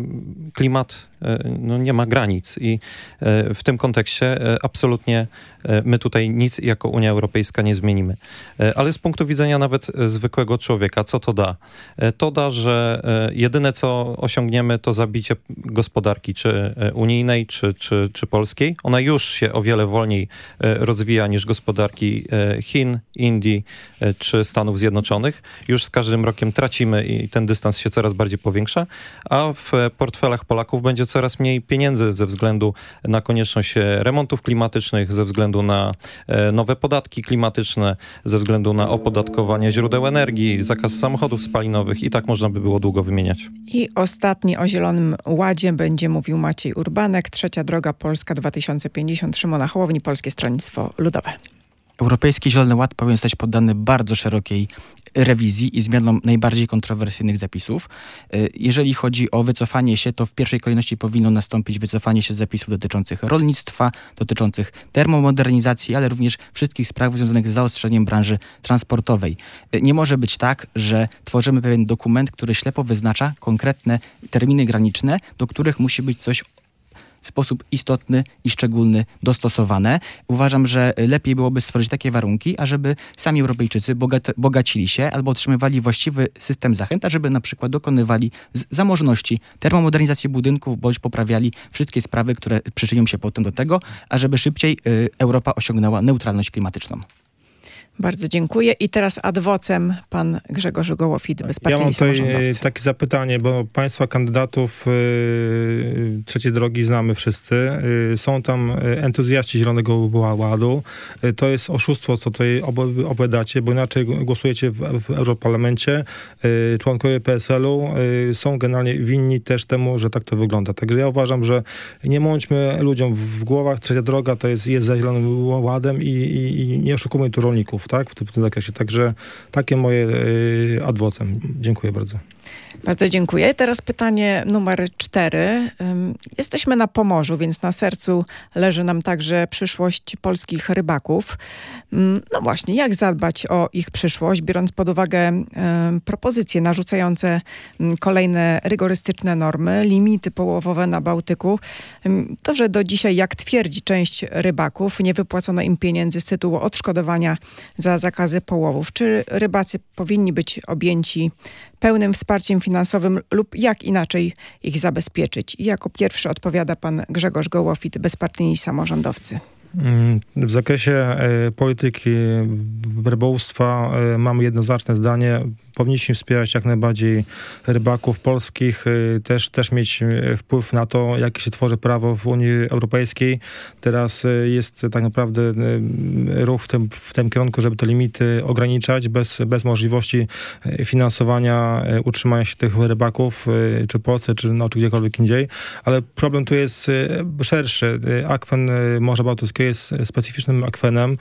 klimat no, nie ma granic i w tym kontekście absolutnie my tutaj nic jako Unia Europejska nie zmienimy. Ale z punktu widzenia nawet zwykłego człowieka, co to da? To da, że jedyne co osiągniemy to zabicie gospodarki czy unijnej, czy, czy, czy polskiej. Ona już się o wiele wolniej rozwija niż gospodarki Chin, Indii czy Stanów Zjednoczonych. Już z każdym rokiem tracimy i ten dystans się coraz bardziej powiększa, a w portfelach Polaków będzie coraz mniej pieniędzy ze względu na konieczność remontów klimatycznych, ze względu na nowe podatki klimatyczne, ze względu na opodatkowanie źródeł energii, zakaz samochodów spalinowych i tak można by było długo wymieniać. I ostatni o Zielonym Ładzie będzie mówił Maciej Urbanek, Trzecia Droga Polska dwa tysiące pięćdziesiąt, Szymona Hołowni, Polskie Stronnictwo Ludowe. Europejski Zielony Ład powinien zostać poddany bardzo szerokiej rewizji i zmianom najbardziej kontrowersyjnych zapisów. Jeżeli chodzi o wycofanie się, to w pierwszej kolejności powinno nastąpić wycofanie się z zapisów dotyczących rolnictwa, dotyczących termomodernizacji, ale również wszystkich spraw związanych z zaostrzeniem branży transportowej. Nie może być tak, że tworzymy pewien dokument, który ślepo wyznacza konkretne terminy graniczne, do których musi być coś w sposób istotny i szczególny dostosowane. Uważam, że lepiej byłoby stworzyć takie warunki, ażeby sami Europejczycy bogat, bogacili się albo otrzymywali właściwy system zachęt, ażeby na przykład dokonywali z zamożności termomodernizacji budynków, bądź poprawiali wszystkie sprawy, które przyczynią się potem do tego, ażeby szybciej y, Europa osiągnęła neutralność klimatyczną. Bardzo dziękuję. I teraz ad vocem pan Grzegorz Gołofit, bezpartyjni Ja mam tutaj samorządowcy. takie zapytanie, bo państwa kandydatów yy, Trzeciej Drogi znamy wszyscy. Yy, są tam entuzjaści Zielonego Ładu. Yy, to jest oszustwo, co tutaj ob- opowiadacie, bo inaczej głosujecie w, w Europarlamencie. Yy, członkowie P S L u yy, są generalnie winni też temu, że tak to wygląda. Także ja uważam, że nie mąćmy ludziom w głowach. Trzecia Droga to jest, jest za Zielonym Ładem i, i, i nie oszukujmy tu rolników. Tak, w tym, w tym zakresie. Także takie moje y, ad vocem. Dziękuję bardzo. Bardzo dziękuję. Teraz pytanie numer cztery. Um, jesteśmy na Pomorzu, więc na sercu leży nam także przyszłość polskich rybaków. Um, no właśnie, jak zadbać o ich przyszłość, biorąc pod uwagę um, propozycje narzucające um, kolejne rygorystyczne normy, limity połowowe na Bałtyku. Um, to, że do dzisiaj, jak twierdzi część rybaków, nie wypłacono im pieniędzy z tytułu odszkodowania za zakazy połowów. Czy rybacy powinni być objęci pełnym wsparciem finansowym lub jak inaczej ich zabezpieczyć? I jako pierwszy odpowiada pan Grzegorz Gołofit, bezpartyjni samorządowcy. W zakresie y, polityki rybołówstwa y, mamy jednoznaczne zdanie. Powinniśmy wspierać jak najbardziej rybaków polskich, y, też, też mieć wpływ na to, jakie się tworzy prawo w Unii Europejskiej. Teraz y, jest tak naprawdę y, ruch w tym, w tym kierunku, żeby te limity ograniczać bez, bez możliwości finansowania, y, utrzymania się tych rybaków, y, czy w Polsce, czy, no, czy gdziekolwiek indziej. Ale problem tu jest y, szerszy. Y, akwen y, Morza Bałtyckiego jest specyficznym akwenem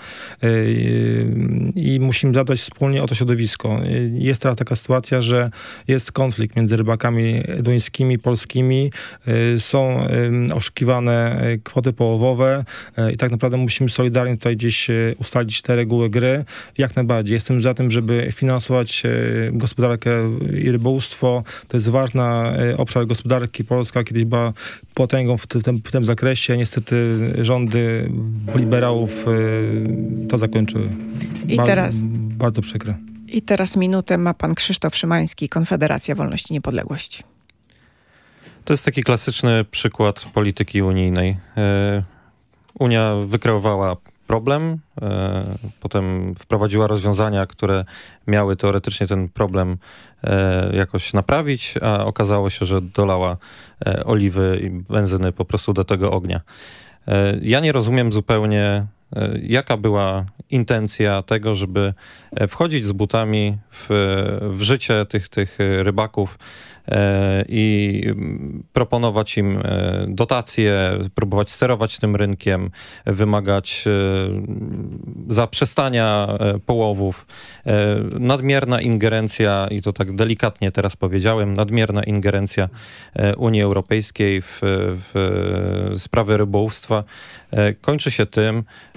i musimy zadbać wspólnie o to środowisko. Jest teraz taka sytuacja, że jest konflikt między rybakami duńskimi, polskimi. Są oszukiwane kwoty połowowe i tak naprawdę musimy solidarnie tutaj gdzieś ustalić te reguły gry. Jak najbardziej. Jestem za tym, żeby finansować gospodarkę i rybołówstwo. To jest ważny obszar gospodarki. Polska kiedyś była potęgą w tym, w tym zakresie. Niestety rządy liberałów y, to zakończyły. I ba- teraz... Bardzo przykre. I teraz minutę ma pan Krzysztof Szymański, Konfederacja Wolności i Niepodległości. To jest taki klasyczny przykład polityki unijnej. Unia wykreowała problem, potem wprowadziła rozwiązania, które miały teoretycznie ten problem jakoś naprawić, a okazało się, że dolała oliwy i benzyny po prostu do tego ognia. Ja nie rozumiem zupełnie, jaka była intencja tego, żeby wchodzić z butami w, w życie tych, tych rybaków i proponować im dotacje, próbować sterować tym rynkiem, wymagać zaprzestania połowów. Nadmierna ingerencja, i to tak delikatnie teraz powiedziałem, nadmierna ingerencja Unii Europejskiej w, w sprawy rybołówstwa kończy się tym,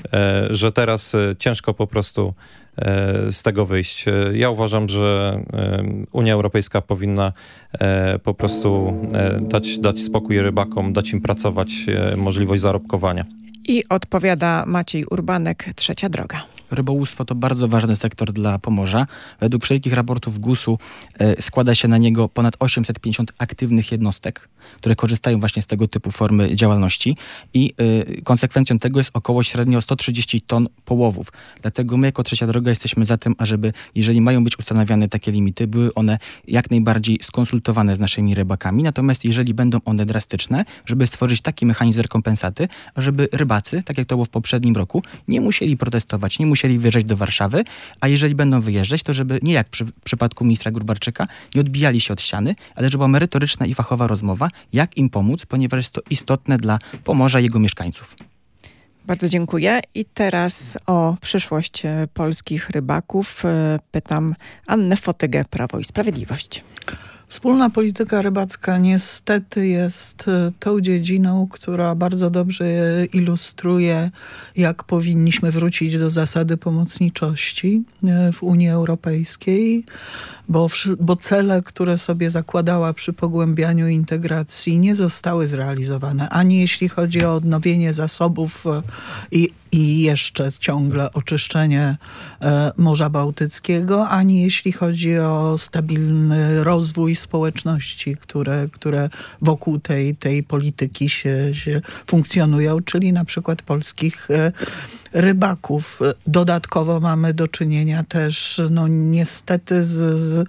że teraz ciężko po prostu z tego wyjść. Ja uważam, że Unia Europejska powinna po prostu dać, dać spokój rybakom, dać im pracować, możliwość zarobkowania. I odpowiada Maciej Urbanek, Trzecia Droga. Rybołówstwo to bardzo ważny sektor dla Pomorza. Według wszelkich raportów gusu e, składa się na niego ponad osiemset pięćdziesiąt aktywnych jednostek, które korzystają właśnie z tego typu formy działalności i e, konsekwencją tego jest około średnio sto trzydzieści ton połowów. Dlatego my jako Trzecia Droga jesteśmy za tym, ażeby, jeżeli mają być ustanawiane takie limity, były one jak najbardziej skonsultowane z naszymi rybakami. Natomiast jeżeli będą one drastyczne, żeby stworzyć taki mechanizm rekompensaty, żeby rybacy, tak jak to było w poprzednim roku, nie musieli protestować, nie musieli wyjeżdżać do Warszawy, a jeżeli będą wyjeżdżać, to żeby nie jak przy, w przypadku ministra Gróbarczyka, nie odbijali się od ściany, ale żeby była merytoryczna i fachowa rozmowa, jak im pomóc, ponieważ jest to istotne dla Pomorza i jego mieszkańców. Bardzo dziękuję. I teraz o przyszłość polskich rybaków pytam Annę Fotygę, Prawo i Sprawiedliwość. Wspólna polityka rybacka niestety jest tą dziedziną, która bardzo dobrze ilustruje, jak powinniśmy wrócić do zasady pomocniczości w Unii Europejskiej, bo, bo cele, które sobie zakładała przy pogłębianiu integracji, nie zostały zrealizowane. Ani jeśli chodzi o odnowienie zasobów i i jeszcze ciągle oczyszczenie e, Morza Bałtyckiego, ani jeśli chodzi o stabilny rozwój społeczności, które, które wokół tej, tej polityki się, się funkcjonują, czyli na przykład polskich e, rybaków. Dodatkowo mamy do czynienia też no niestety z, z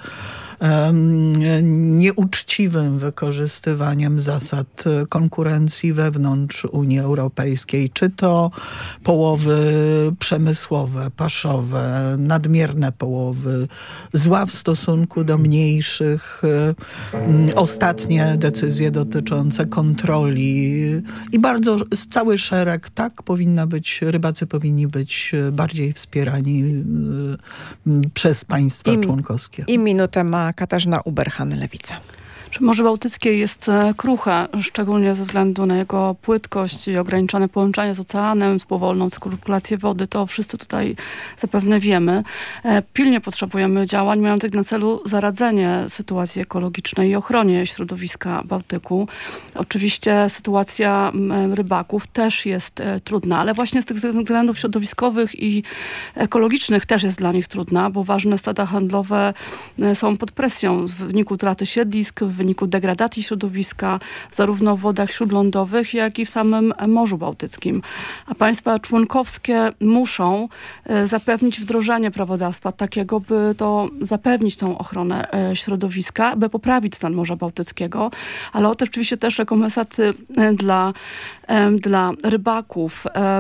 nieuczciwym wykorzystywaniem zasad konkurencji wewnątrz Unii Europejskiej. Czy to połowy przemysłowe, paszowe, nadmierne połowy, zła w stosunku do mniejszych, ostatnie decyzje dotyczące kontroli i bardzo cały szereg, tak powinna być, rybacy powinni być bardziej wspierani przez państwa I, członkowskie. I minutę ma Katarzyna Uberhan, Lewica. Morze Bałtyckie jest kruche, szczególnie ze względu na jego płytkość i ograniczone połączenie z oceanem, z powolną cyrkulację wody. To wszyscy tutaj zapewne wiemy. Pilnie potrzebujemy działań mających na celu zaradzenie sytuacji ekologicznej i ochronie środowiska Bałtyku. Oczywiście sytuacja rybaków też jest trudna, ale właśnie z tych względów środowiskowych i ekologicznych też jest dla nich trudna, bo ważne stada handlowe są pod presją w wyniku utraty siedlisk, w wyniku degradacji środowiska, zarówno w wodach śródlądowych, jak i w samym Morzu Bałtyckim. A państwa członkowskie muszą e, zapewnić wdrożenie prawodawstwa takiego, by to zapewnić tą ochronę e, środowiska, by poprawić stan Morza Bałtyckiego, ale oczywiście też rekompensaty e, dla, e, dla rybaków. E,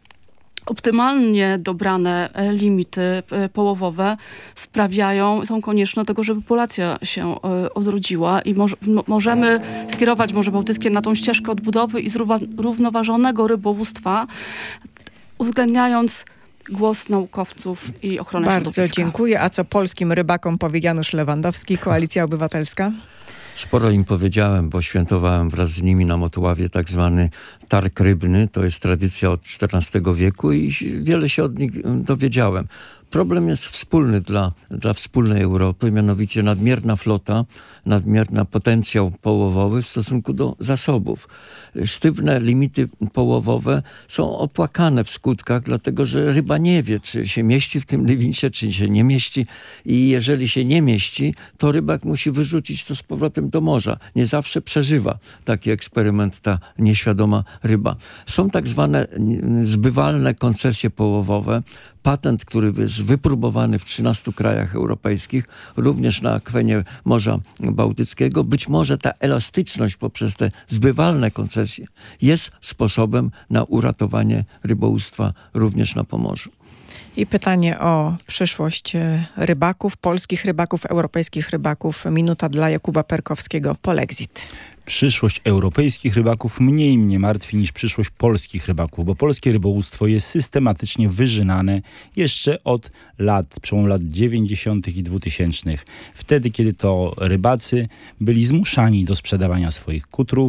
Optymalnie dobrane limity połowowe sprawiają, są konieczne do tego, żeby populacja się odrodziła i moż, możemy skierować Morze Bałtyckie na tą ścieżkę odbudowy i zrównoważonego rybołówstwa, uwzględniając głos naukowców i ochronę Bardzo środowiska. Bardzo dziękuję. A co polskim rybakom powie Janusz Lewandowski, Koalicja Obywatelska? Sporo im powiedziałem, bo świętowałem wraz z nimi na Motławie tak zwany targ rybny. To jest tradycja od czternastego wieku i wiele się od nich dowiedziałem. Problem jest wspólny dla, dla wspólnej Europy, mianowicie nadmierna flota, nadmierny potencjał połowowy w stosunku do zasobów. Sztywne limity połowowe są opłakane w skutkach, dlatego że ryba nie wie, czy się mieści w tym limicie, czy się nie mieści. I jeżeli się nie mieści, to rybak musi wyrzucić to z powrotem do morza. Nie zawsze przeżywa taki eksperyment ta nieświadoma ryba. Są tak zwane zbywalne koncesje połowowe. Patent, który jest wypróbowany w trzynastu krajach europejskich, również na akwenie Morza Bałtyckiego. Być może ta elastyczność poprzez te zbywalne koncesje jest sposobem na uratowanie rybołówstwa również na Pomorzu. I pytanie o przyszłość rybaków, polskich rybaków, europejskich rybaków. Minuta dla Jakuba Perkowskiego, Polexit. Przyszłość europejskich rybaków mniej mnie martwi niż przyszłość polskich rybaków, bo polskie rybołówstwo jest systematycznie wyżynane jeszcze od lat, przełom lat dziewięćdziesiątych i dwutysięcznych. Wtedy, kiedy to rybacy byli zmuszani do sprzedawania swoich kutrów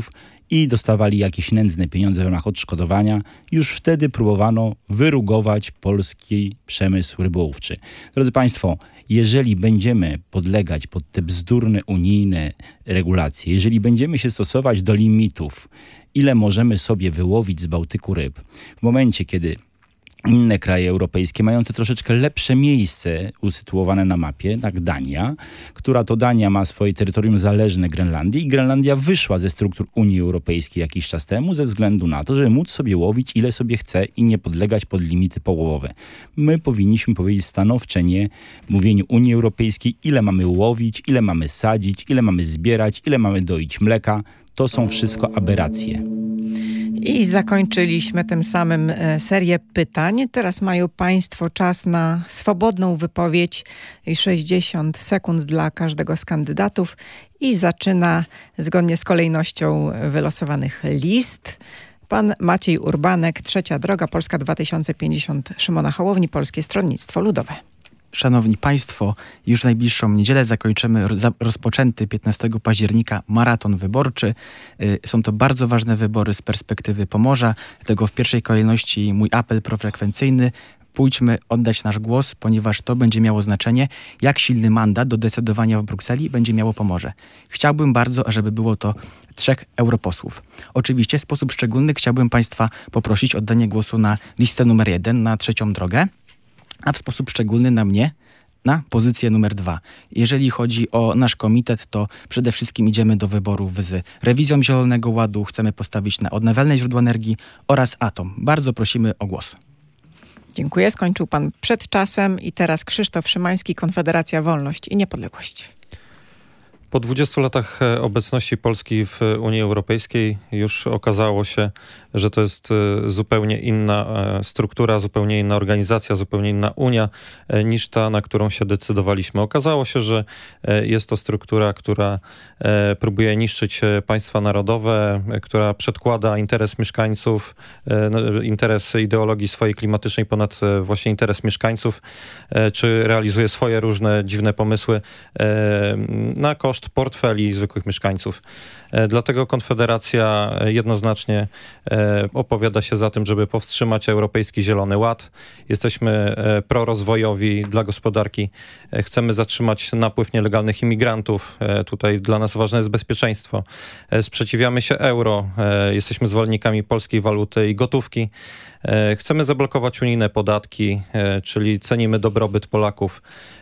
i dostawali jakieś nędzne pieniądze w ramach odszkodowania. Już wtedy próbowano wyrugować polski przemysł rybołówczy. Drodzy Państwo, jeżeli będziemy podlegać pod te bzdurne unijne regulacje, jeżeli będziemy się stosować do limitów, ile możemy sobie wyłowić z Bałtyku ryb, w momencie, kiedy inne kraje europejskie mające troszeczkę lepsze miejsce usytuowane na mapie, tak Dania, która to Dania ma swoje terytorium zależne Grenlandii i Grenlandia wyszła ze struktur Unii Europejskiej jakiś czas temu ze względu na to, żeby móc sobie łowić ile sobie chce i nie podlegać pod limity połowowe. My powinniśmy powiedzieć stanowcze nie mówieniu Unii Europejskiej, ile mamy łowić, ile mamy sadzić, ile mamy zbierać, ile mamy doić mleka. To są wszystko aberracje. I zakończyliśmy tym samym serię pytań. Teraz mają Państwo czas na swobodną wypowiedź i sześćdziesiąt sekund dla każdego z kandydatów. I zaczyna zgodnie z kolejnością wylosowanych list pan Maciej Urbanek, Trzecia Droga, Polska dwa tysiące pięćdziesiąt, Szymona Hołowni, Polskie Stronnictwo Ludowe. Szanowni Państwo, już w najbliższą niedzielę zakończymy rozpoczęty piętnastego października maraton wyborczy. Są to bardzo ważne wybory z perspektywy Pomorza, dlatego w pierwszej kolejności mój apel profrekwencyjny: pójdźmy oddać nasz głos, ponieważ to będzie miało znaczenie, jak silny mandat do decydowania w Brukseli będzie miało Pomorze. Chciałbym bardzo, ażeby było to trzech europosłów. Oczywiście w sposób szczególny chciałbym Państwa poprosić o oddanie głosu na listę numer jeden, na Trzecią Drogę, a w sposób szczególny na mnie, na pozycję numer dwa. Jeżeli chodzi o nasz komitet, to przede wszystkim idziemy do wyborów z rewizją Zielonego Ładu, chcemy postawić na odnawialne źródła energii oraz atom. Bardzo prosimy o głos. Dziękuję. Skończył pan przed czasem i teraz Krzysztof Szymański, Konfederacja Wolność i Niepodległość. Po dwudziestu latach obecności Polski w Unii Europejskiej już okazało się, że to jest zupełnie inna struktura, zupełnie inna organizacja, zupełnie inna Unia niż ta, na którą się decydowaliśmy. Okazało się, że jest to struktura, która próbuje niszczyć państwa narodowe, która przedkłada interes mieszkańców, interes ideologii swojej klimatycznej ponad właśnie interes mieszkańców, czy realizuje swoje różne dziwne pomysły na koszt portfeli zwykłych mieszkańców. Dlatego Konfederacja jednoznacznie opowiada się za tym, żeby powstrzymać Europejski Zielony Ład. Jesteśmy prorozwojowi dla gospodarki. Chcemy zatrzymać napływ nielegalnych imigrantów. Tutaj dla nas ważne jest bezpieczeństwo. Sprzeciwiamy się euro. Jesteśmy zwolennikami polskiej waluty i gotówki. Chcemy zablokować unijne podatki, czyli cenimy dobrobyt Polaków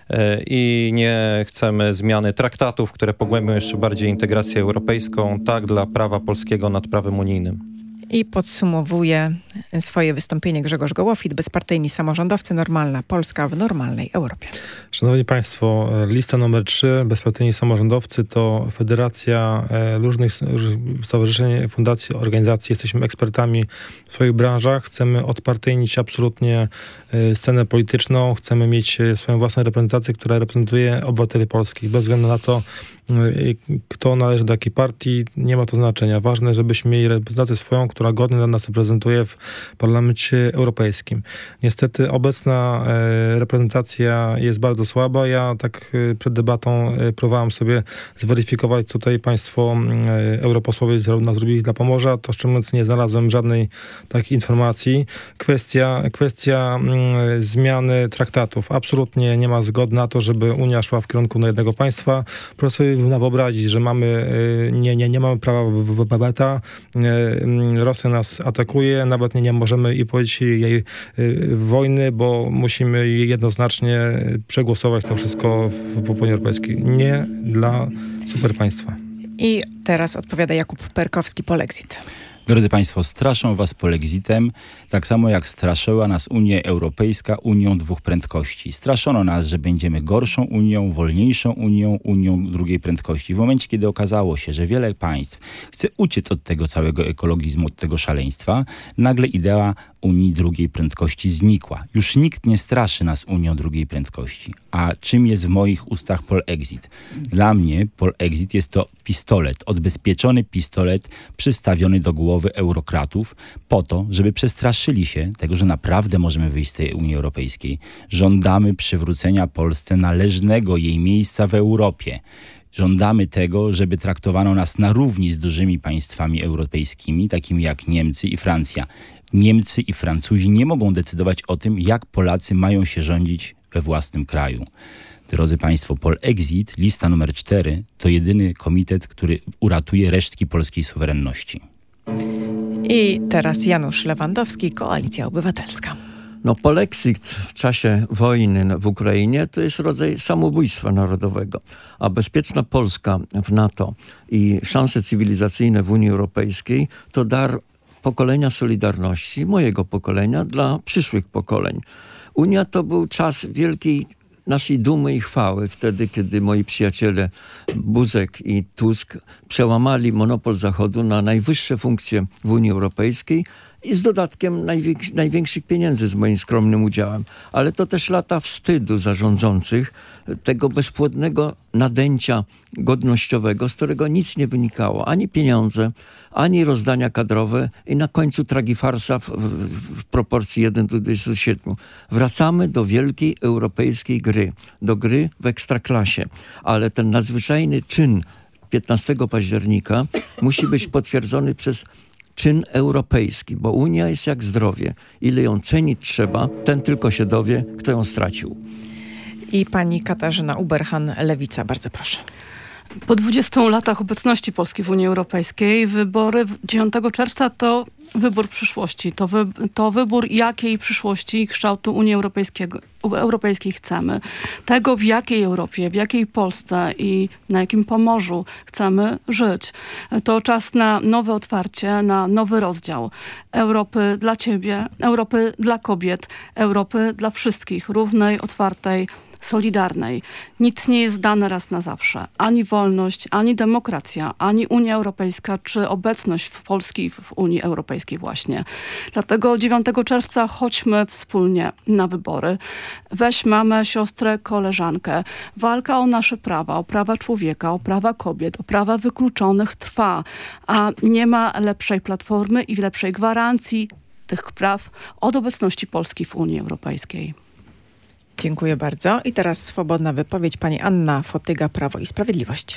i nie chcemy zmiany traktatów, które pogłębią jeszcze bardziej integrację europejską, tak dla prawa polskiego nad prawem unijnym. I podsumowuje swoje wystąpienie Grzegorz Gołofit, bezpartyjni samorządowcy, normalna Polska w normalnej Europie. Szanowni Państwo, lista numer trzy, bezpartyjni samorządowcy, to federacja różnych stowarzyszeń, fundacji, organizacji. Jesteśmy ekspertami w swoich branżach. Chcemy odpartyjnić absolutnie scenę polityczną. Chcemy mieć swoją własną reprezentację, która reprezentuje obywateli polskich. Bez względu na to, kto należy do jakiej partii, nie ma to znaczenia. Ważne, żebyśmy mieli reprezentację swoją, która godnie nas reprezentuje w Parlamencie Europejskim. Niestety obecna e, reprezentacja jest bardzo słaba. Ja tak e, przed debatą e, próbowałem sobie zweryfikować, co tutaj państwo e, europosłowie zrobili dla Pomorza. To szczerze mówiąc nie znalazłem żadnej takiej informacji. Kwestia, kwestia m, zmiany traktatów. Absolutnie nie ma zgody na to, żeby Unia szła w kierunku na jednego państwa. Proszę sobie wyobrazić, że mamy, e, nie, nie, nie mamy prawa weta. E, Rosja nas atakuje, nawet nie, nie możemy i powiedzieć jej y, wojny, bo musimy jednoznacznie przegłosować to wszystko w, w Unii Europejskiej. Nie dla superpaństwa. I teraz odpowiada Jakub Perkowski, Polexit. Drodzy Państwo, straszą was polexitem, tak samo jak straszyła nas Unia Europejska Unią dwóch prędkości. Straszono nas, że będziemy gorszą Unią, wolniejszą Unią, Unią drugiej prędkości. W momencie, kiedy okazało się, że wiele państw chce uciec od tego całego ekologizmu, od tego szaleństwa, nagle idea Unii drugiej prędkości znikła. Już nikt nie straszy nas Unią drugiej prędkości. A czym jest w moich ustach polexit? Dla mnie polexit jest to pistolet, odbezpieczony pistolet przystawiony do głowy eurokratów po to, żeby przestraszyli się tego, że naprawdę możemy wyjść z tej Unii Europejskiej. Żądamy przywrócenia Polsce należnego jej miejsca w Europie. Żądamy tego, żeby traktowano nas na równi z dużymi państwami europejskimi, takimi jak Niemcy i Francja. Niemcy i Francuzi nie mogą decydować o tym, jak Polacy mają się rządzić we własnym kraju. Drodzy Państwo, Polexit, lista numer cztery, to jedyny komitet, który uratuje resztki polskiej suwerenności. I teraz Janusz Lewandowski, Koalicja Obywatelska. No, polexit w czasie wojny w Ukrainie to jest rodzaj samobójstwa narodowego, a bezpieczna Polska w NATO i szanse cywilizacyjne w Unii Europejskiej to dar pokolenia Solidarności, mojego pokolenia, dla przyszłych pokoleń. Unia to był czas wielkiej naszej dumy i chwały, wtedy, kiedy moi przyjaciele Buzek i Tusk przełamali monopol Zachodu na najwyższe funkcje w Unii Europejskiej i z dodatkiem najwięks- największych pieniędzy z moim skromnym udziałem. Ale to też lata wstydu za rządzących, tego bezpłodnego nadęcia godnościowego, z którego nic nie wynikało. Ani pieniądze, ani rozdania kadrowe i na końcu tragifarsa w, w, w proporcji jeden do dwudziestu siedmiu. Wracamy do wielkiej europejskiej gry, do gry w ekstraklasie. Ale ten nadzwyczajny czyn piętnastego października musi być potwierdzony przez czyn europejski, bo Unia jest jak zdrowie. Ile ją cenić trzeba, ten tylko się dowie, kto ją stracił. I pani Katarzyna Uberhan, Lewica, bardzo proszę. Po dwudziestu latach obecności Polski w Unii Europejskiej wybory dziewiątego czerwca to wybór przyszłości. To, wy, to wybór, jakiej przyszłości i kształtu Unii Europejskiego, Europejskiej chcemy. Tego, w jakiej Europie, w jakiej Polsce i na jakim Pomorzu chcemy żyć. To czas na nowe otwarcie, na nowy rozdział Europy dla ciebie, Europy dla kobiet, Europy dla wszystkich, równej, otwartej, solidarnej. Nic nie jest dane raz na zawsze. Ani wolność, ani demokracja, ani Unia Europejska, czy obecność w Polski w Unii Europejskiej właśnie. Dlatego dziewiątego czerwca chodźmy wspólnie na wybory. Weź mamę, siostrę, koleżankę. Walka o nasze prawa, o prawa człowieka, o prawa kobiet, o prawa wykluczonych trwa, a nie ma lepszej platformy i lepszej gwarancji tych praw od obecności Polski w Unii Europejskiej. Dziękuję bardzo. I teraz swobodna wypowiedź pani Anna Fotyga, Prawo i Sprawiedliwość.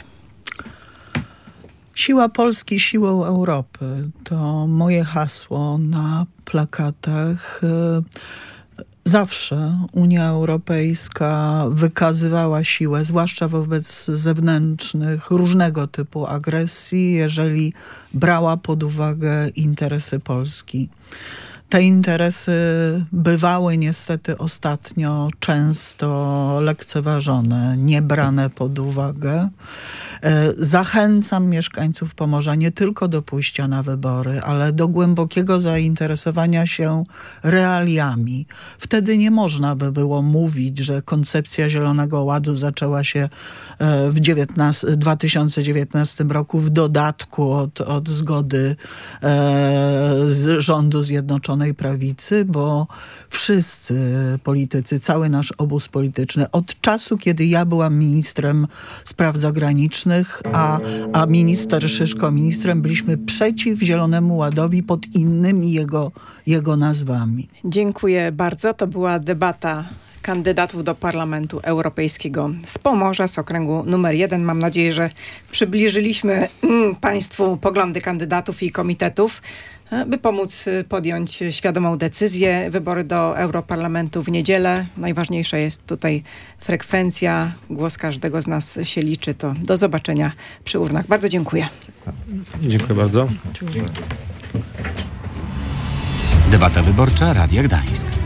Siła Polski, siłą Europy. To moje hasło na plakatach. Zawsze Unia Europejska wykazywała siłę, zwłaszcza wobec zewnętrznych, różnego typu agresji, jeżeli brała pod uwagę interesy Polski. Te interesy bywały niestety ostatnio często lekceważone, nie brane pod uwagę. Zachęcam mieszkańców Pomorza nie tylko do pójścia na wybory, ale do głębokiego zainteresowania się realiami. Wtedy nie można by było mówić, że koncepcja Zielonego Ładu zaczęła się w dwa tysiące dziewiętnastym roku w dodatku od, od zgody z rządu Zjednoczonej Prawicy, bo wszyscy politycy, cały nasz obóz polityczny od czasu, kiedy ja byłam ministrem spraw zagranicznych, a, a minister Szyszko ministrem, byliśmy przeciw Zielonemu Ładowi pod innymi jego, jego nazwami. Dziękuję bardzo. To była debata kandydatów do Parlamentu Europejskiego z Pomorza, z okręgu numer jeden. Mam nadzieję, że przybliżyliśmy mm, Państwu poglądy kandydatów i komitetów, by pomóc podjąć świadomą decyzję. Wybory do Europarlamentu w niedzielę. Najważniejsza jest tutaj frekwencja. Głos każdego z nas się liczy. To do zobaczenia przy urnach. Bardzo dziękuję. Dziękuję bardzo. Debata wyborcza Radia Gdańsk.